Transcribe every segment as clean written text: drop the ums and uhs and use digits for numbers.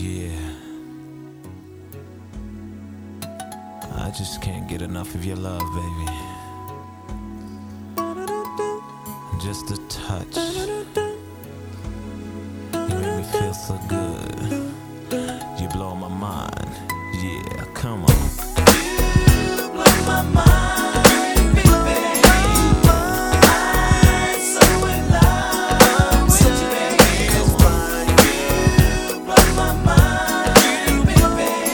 Yeah, I just can't get enough of your love, baby. Just a touch, you make me feel so good. You blow my mind, yeah, come on. You blow my mind, baby. I'm so in love with you, baby. Come on. You blow my mind, baby.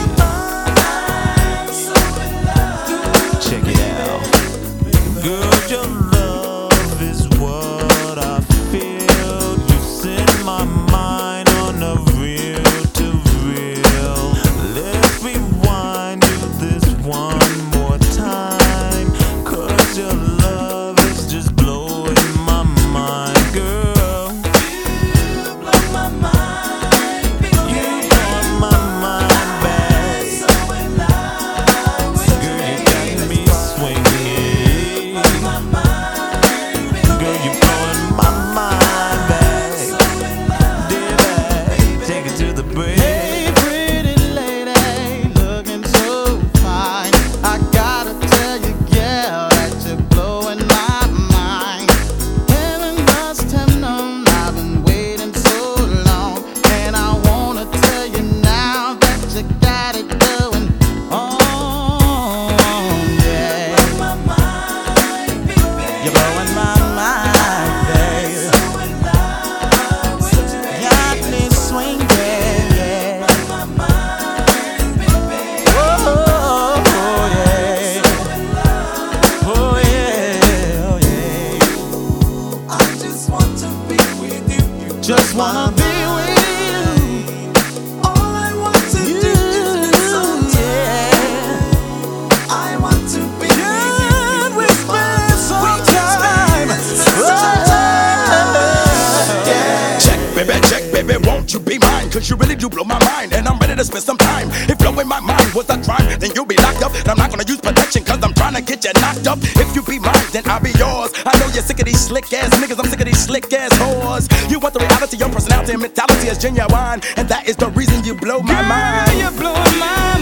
I'm so in love. Check it out. Girl, your love is what I feel. You set my mind on a reel to reel. Let's rewind you this one more time, 'cause your love is just blowing my mind, girl. You blow my mind, baby. You blow my mind back. I'm so in love with you, girl, you got me swinging. My mind, baby. Girl, you blowing my mind back. So in love, dear babe, take it to the bridge. Hey, pretty lady, looking so fine. I gotta tell you, girl, that you're blowing my mind. Heaven must have known I've been waiting so long, and I wanna tell you now that you got it going on. Yeah, My mind, baby. you're blowing my mind, baby. So in love with you, baby. Got me swinging, yeah. My mind, baby. Oh, yeah. Oh, yeah. Oh, yeah. I just want to be with you. Just wanna be with you. All I want to do is spend some time. I want to be with Can you. we spend some time? Check, baby, won't you be mine? 'Cause you really do blow my mind, and I'm ready to spend some time. If blowing my mind was a crime, then you'll be locked up. And I'm not gonna use protection, 'cause I'm trying to get you knocked up. If you be mine, then I'll be yours. I know you're sick of these slick ass niggas, I'm sick of these slick ass whores. You want the reality, your personality and mentality is genuine, and that is the reason you blow my mind. Girl, you're blowing my